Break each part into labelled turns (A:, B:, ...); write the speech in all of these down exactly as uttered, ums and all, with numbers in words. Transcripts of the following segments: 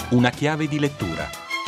A: Una chiave di lettura.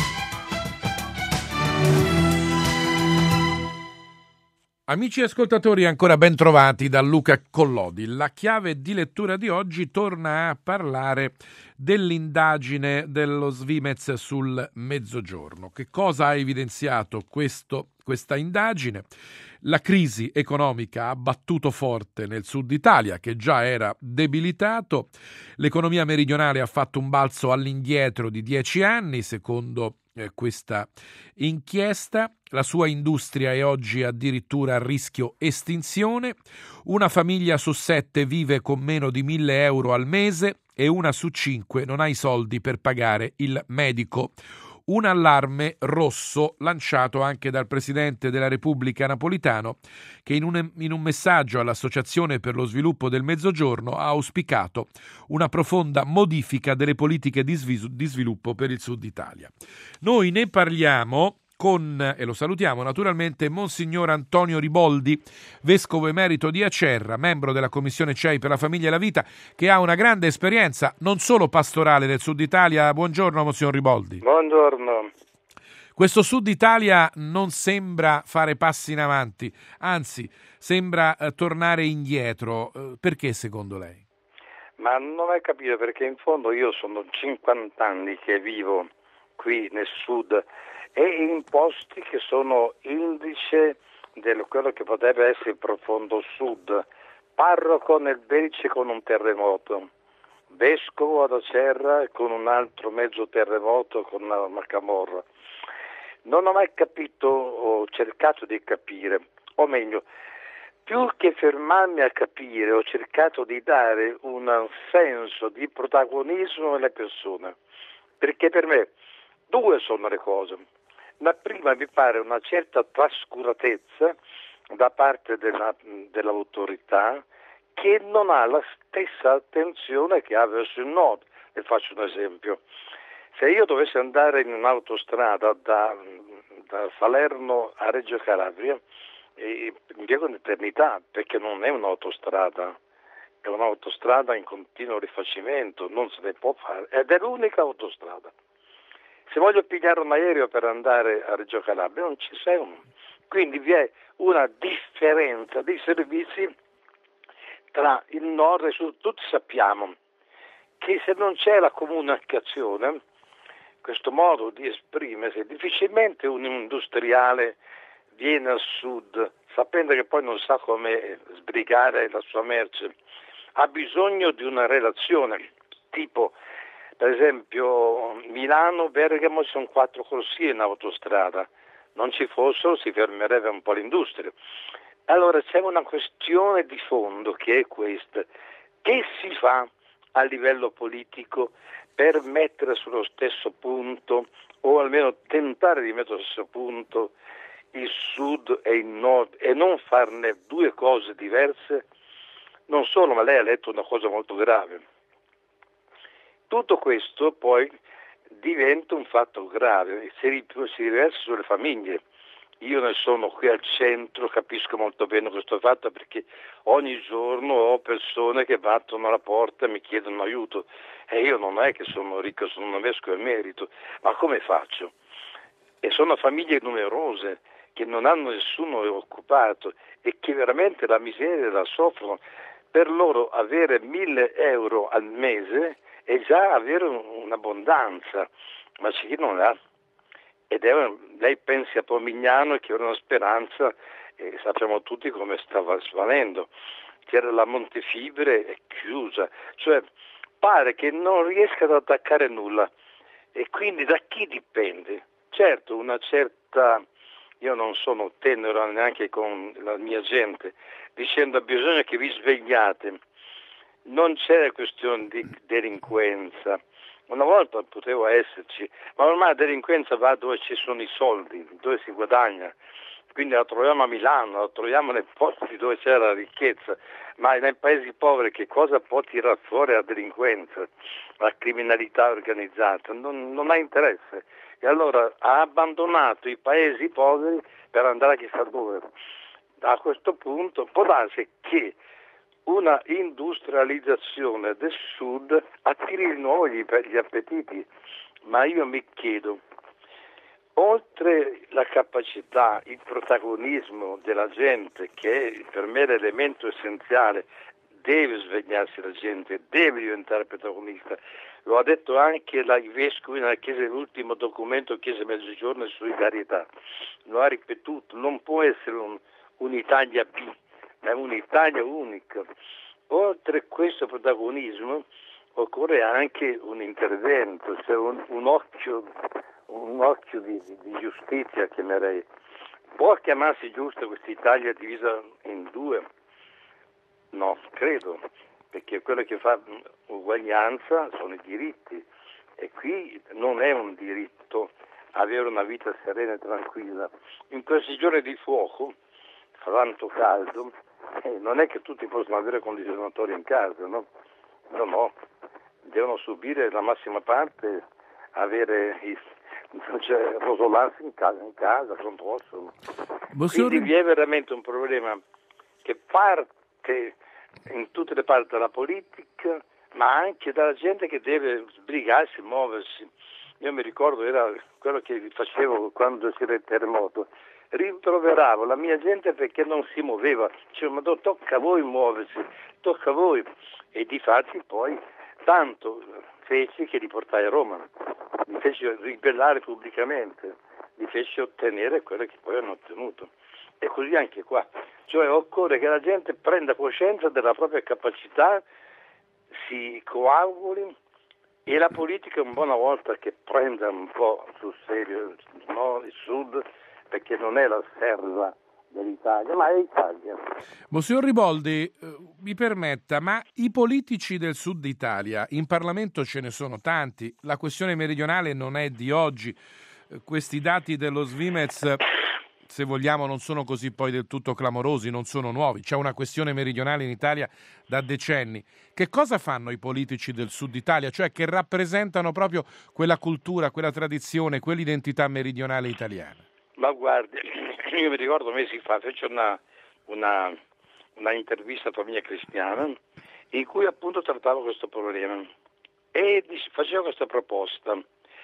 B: Amici ascoltatori, ancora ben trovati da Luca Collodi. La chiave di lettura di oggi torna a parlare dell'indagine dello Svimez sul Mezzogiorno. Che cosa ha evidenziato questo, questa indagine? La crisi economica ha battuto forte nel sud Italia, che già era debilitato. L'economia meridionale ha fatto un balzo all'indietro di dieci anni, secondo eh, questa inchiesta. La sua industria è oggi addirittura a rischio estinzione. Una famiglia su sette vive con meno di mille euro al mese e una su cinque non ha i soldi per pagare il medico. Un allarme rosso lanciato anche dal Presidente della Repubblica Napolitano, che in un, in un messaggio all'Associazione per lo Sviluppo del Mezzogiorno ha auspicato una profonda modifica delle politiche di, svisu- di sviluppo per il Sud Italia. Noi ne parliamo con, e lo salutiamo naturalmente, Monsignor Antonio Riboldi, Vescovo Emerito di Acerra, membro della Commissione C E I per la Famiglia e la Vita, che ha una grande esperienza non solo pastorale nel Sud Italia. Buongiorno, Monsignor Riboldi.
C: Buongiorno.
B: Questo Sud Italia non sembra fare passi in avanti, anzi sembra eh, tornare indietro. Eh, perché secondo lei?
C: Ma non hai capito, perché in fondo io sono cinquanta anni che vivo qui nel Sud e in posti che sono indice di quello che potrebbe essere il profondo Sud. Parroco nel Belice con un terremoto, vescovo ad Acerra con un altro mezzo terremoto, con una, una camorra. Non ho mai capito, ho cercato di capire, o meglio, più che fermarmi a capire, ho cercato di dare un senso di protagonismo alle persone, perché per me due sono le cose. La prima mi pare una certa trascuratezza da parte della, dell'autorità, che non ha la stessa attenzione che ha verso il nord. Le faccio un esempio. Se io dovessi andare in un'autostrada da, da Salerno a Reggio Calabria, eh, impiego un'eternità, perché non è un'autostrada, è un'autostrada in continuo rifacimento, non se ne può fare, ed è l'unica autostrada. Se voglio pigliare un aereo per andare a Reggio Calabria non ci sei uno. Quindi vi è una differenza di servizi tra il nord e il sud. Tutti sappiamo che se non c'è la comunicazione, questo modo di esprimersi, difficilmente un industriale viene al sud sapendo che poi non sa come sbrigare la sua merce. Ha bisogno di una relazione, tipo per esempio Milano-Bergamo, ci sono quattro corsie in autostrada, non ci fossero si fermerebbe un po' l'industria. Allora c'è una questione di fondo che è questa: che si fa a livello politico per mettere sullo stesso punto, o almeno tentare di mettere sullo stesso punto, il sud e il nord e non farne due cose diverse? Non solo, ma lei ha letto una cosa molto grave. Tutto questo poi diventa un fatto grave, si, si riversa sulle famiglie. Io ne sono qui al centro, capisco molto bene questo fatto, perché ogni giorno ho persone che battono alla porta e mi chiedono aiuto. E io non è che sono ricco, sono un vescovo emerito, ma come faccio? E sono famiglie numerose che non hanno nessuno occupato e che veramente la miseria la soffrono. Per loro avere mille euro al mese è già avere un'abbondanza, ma c'è chi non ha. Ed è, lei pensi a Pomigliano, che era una speranza, e sappiamo tutti come stava svanendo. C'era la Montefibre, è chiusa, cioè pare che non riesca ad attaccare nulla. E quindi da chi dipende? Certo, una certa, io non sono tenero neanche con la mia gente, dicendo bisogna che vi svegliate. Non c'è questione di delinquenza. Una volta poteva esserci, ma ormai la delinquenza va dove ci sono i soldi, dove si guadagna. Quindi la troviamo a Milano, la troviamo nei posti dove c'è la ricchezza, ma nei paesi poveri che cosa può tirare fuori la delinquenza, la criminalità organizzata? Non, non ha interesse. E allora ha abbandonato i paesi poveri per andare a chissà dove. A questo punto può darsi che una industrializzazione del sud attiri di nuovo gli, gli appetiti ma io mi chiedo, oltre la capacità, il protagonismo della gente, che è per me l'elemento essenziale, deve svegliarsi la gente, deve diventare protagonista. Lo ha detto anche la, i vescovi nella Chiesa dell'ultimo documento Chiesa Mezzogiorno e solidarietà. Lo ha ripetuto, non può essere un, un'Italia B, ma è un'Italia unica. Oltre a questo protagonismo occorre anche un intervento, cioè un, un occhio, un occhio di, di, di giustizia, chiamerei. Può chiamarsi giusta questa Italia divisa in due? No, credo, perché quello che fa uguaglianza sono i diritti e qui non è un diritto avere una vita serena e tranquilla. In questi giorni di fuoco, tanto caldo, eh, non è che tutti possono avere condizionatori in casa, no? No, no, devono subire la massima parte, avere i, cioè, rosolarsi in casa, in casa, non possono. Quindi vi è veramente un problema che parte in tutte le parti della politica, ma anche dalla gente che deve sbrigarsi, muoversi. Io mi ricordo, era quello che facevo quando c'era il terremoto, rimproveravo la mia gente perché non si muoveva, dicevo, ma tocca a voi muoversi, tocca a voi, e difatti poi tanto feci che li portai a Roma, li feci ribellare pubblicamente, li feci ottenere quello che poi hanno ottenuto. E così anche qua, cioè occorre che la gente prenda coscienza della propria capacità, si coaguli, e la politica una buona volta che prenda un po' sul serio, no, il Sud, perché non è la serva dell'Italia, ma è l'Italia.
B: Monsignor Riboldi, eh, mi permetta, ma i politici del Sud Italia, in Parlamento ce ne sono tanti, la questione meridionale non è di oggi, eh, questi dati dello Svimez, se vogliamo, non sono così poi del tutto clamorosi, non sono nuovi, c'è una questione meridionale in Italia da decenni. Che cosa fanno i politici del Sud Italia, cioè che rappresentano proprio quella cultura, quella tradizione, quell'identità meridionale italiana?
C: Ma guardi, io mi ricordo mesi fa fece una, una, una intervista a Famiglia Cristiana in cui appunto trattavo questo problema e facevo questa proposta.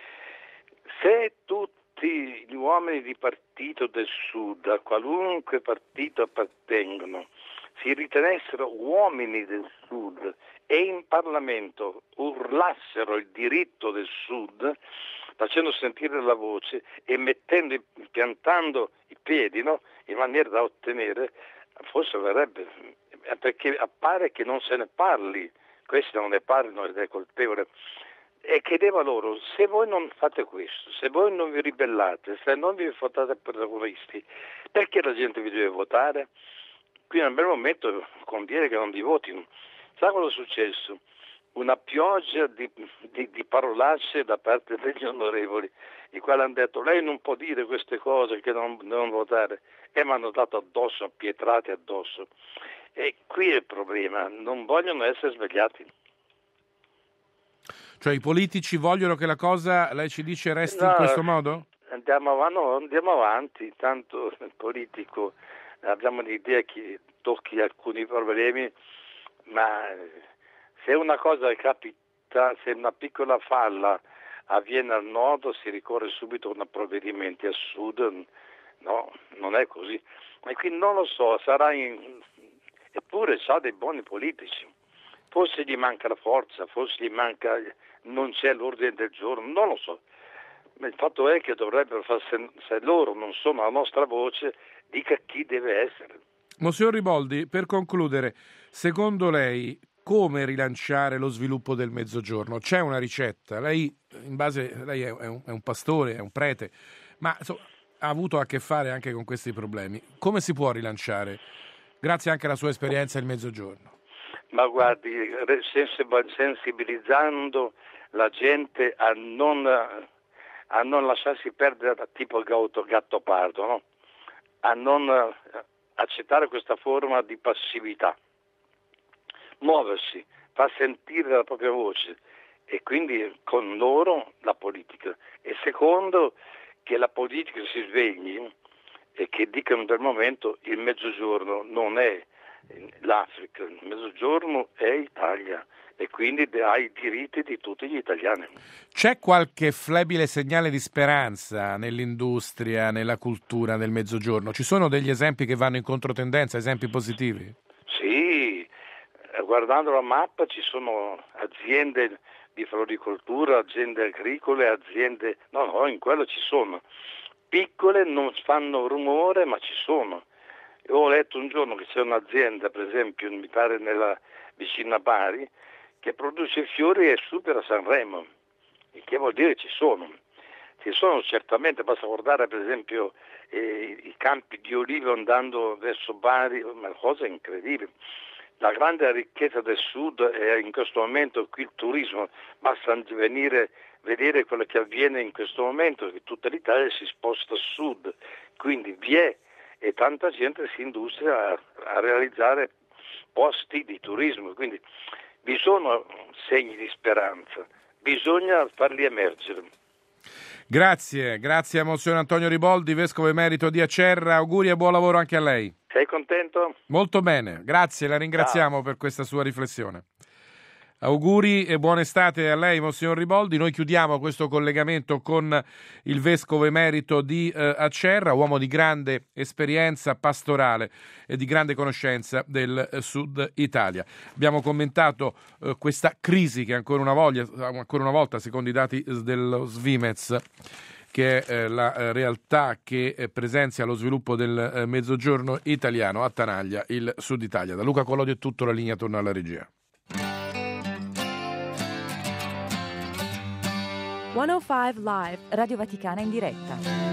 C: Se tutti gli uomini di partito del Sud, a qualunque partito appartengono, si ritenessero uomini del Sud e in Parlamento urlassero il diritto del Sud, facendo sentire la voce e mettendo, piantando i piedi, no? In maniera da ottenere, forse verrebbe, perché appare che non se ne parli, questi non ne parlino ed è colpevole. E chiedevo loro, se voi non fate questo, se voi non vi ribellate, se non vi votate protagonisti, perché la gente vi deve votare? Qui nel bel momento conviene che non vi votino. Sa cosa è successo? Una pioggia di, di, di parolacce da parte degli onorevoli, i quali hanno detto lei non può dire queste cose che non, non votare, e mi hanno dato addosso, appietrati addosso. E qui è il problema, non vogliono essere svegliati.
B: Cioè i politici vogliono che la cosa, lei ci dice, resti
C: no,
B: in questo modo?
C: Andiamo avanti, no, andiamo avanti, tanto il politico abbiamo l'idea che tocchi alcuni problemi, ma se una cosa capita, se una piccola falla avviene al nord si ricorre subito a provvedimenti, a sud no, non è così. E quindi non lo so, sarà in... eppure sa dei buoni politici, forse gli manca la forza, forse gli manca, non c'è l'ordine del giorno, non lo so. Ma il fatto è che dovrebbero far sen- se loro non sono la nostra voce, dica chi deve essere.
B: Monsignor Riboldi, per concludere, secondo lei come rilanciare lo sviluppo del Mezzogiorno? C'è una ricetta? Lei, in base, lei è un, è un pastore, è un prete, ma insomma, ha avuto a che fare anche con questi problemi. Come si può rilanciare, grazie anche alla sua esperienza, il Mezzogiorno?
C: Ma guardi, sensibilizzando la gente a non, a non lasciarsi perdere da tipo gatto, gatto pardo, no? A non accettare questa forma di passività, muoversi, far sentire la propria voce e quindi con loro la politica. E secondo, che la politica si svegli e che dica in quel momento il Mezzogiorno non è l'Africa, il Mezzogiorno è Italia e quindi ai diritti di tutti gli italiani.
B: C'è qualche flebile segnale di speranza nell'industria, nella cultura del Mezzogiorno? Ci sono degli esempi che vanno in controtendenza, esempi positivi?
C: Sì, guardando la mappa ci sono aziende di floricoltura, aziende agricole, aziende... No, no, in quello ci sono. Piccole, non fanno rumore, ma ci sono. Io ho letto un giorno che c'è un'azienda, per esempio, mi pare nella vicina a Bari, che produce fiori e supera Sanremo, il che vuol dire ci sono. Ci sono certamente, basta guardare per esempio eh, i campi di olivo andando verso Bari, una cosa incredibile. La grande ricchezza del sud è in questo momento qui il turismo, basta venire vedere quello che avviene in questo momento, che tutta l'Italia si sposta a sud, quindi vi è e tanta gente si industria a, a realizzare posti di turismo, quindi vi sono segni di speranza, bisogna farli emergere.
B: Grazie, grazie a Monsignor Antonio Riboldi, Vescovo Emerito di Acerra, auguri e buon lavoro anche a lei.
C: Sei contento?
B: Molto bene, grazie, la ringraziamo Ciao. per questa sua riflessione. Auguri e buona estate a lei, Monsignor Riboldi. Noi chiudiamo questo collegamento con il Vescovo Emerito di eh, Acerra, uomo di grande esperienza pastorale e di grande conoscenza del eh, Sud Italia. Abbiamo commentato eh, questa crisi che ancora una, voglia, ancora una volta, secondo i dati dello Svimez, che è eh, la eh, realtà che eh, presenzia lo sviluppo del eh, Mezzogiorno italiano, attanaglia il Sud Italia. Da Luca Collodi è tutto, la linea torna alla regia.
A: centocinque Live, Radio Vaticana in diretta.